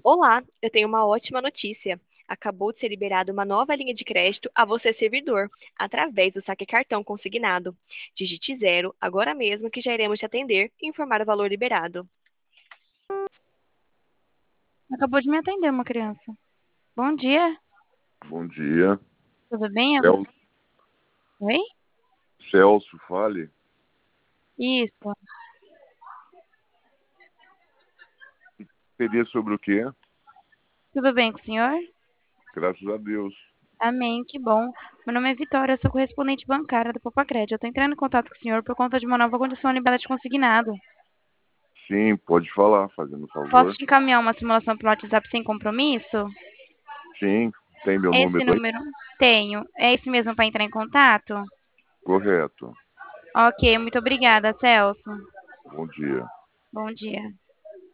Olá, eu tenho uma ótima notícia. Acabou de ser liberada uma nova linha de crédito a você, servidor, através do saque cartão consignado. Digite zero agora mesmo que já iremos te atender e informar o valor liberado. Acabou de me atender uma criança. Bom dia, Bom dia. tudo bem? Celso, Oi? Celso, fale. Isso, Seria sobre o quê? tudo bem com o senhor? Graças a Deus. Amém, que bom. Meu nome é Vitória, eu sou correspondente bancária do Popacred. Eu estou entrando em contato com o senhor por conta de uma nova condição liberada de consignado. Sim, pode falar, fazendo Posso favor. te encaminhar uma simulação pelo WhatsApp sem compromisso? Sim, tem meu Esse número aí? número? Tenho. É esse mesmo para entrar em contato? Correto. Ok, muito obrigada, Celso. Bom dia. Bom dia.